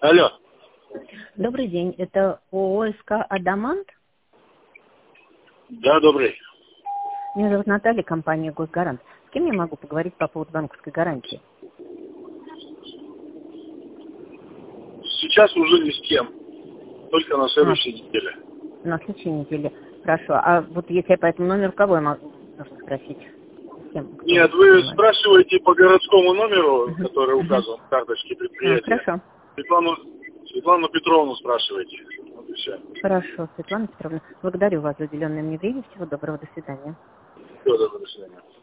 Алло. Добрый день. Это ООО СК «Адамант». Да, добрый. Меня зовут Наталья, компания «Госгарант». С кем я могу поговорить по поводу банковской гарантии? Сейчас уже ни с кем. Только на следующей неделе. На следующей неделе. Хорошо. А вот если я по этому номеру, кого я могу спросить? С кем? Кто Нет, вы понимает? спрашиваете по городскому номеру, который указан в карточке предприятия. Хорошо. Светлану Петровну спрашивайте. Вот и все. Хорошо, Светлана Петровна. Благодарю вас за уделенное мне время. Всего доброго. До свидания. Всего доброго, до свидания.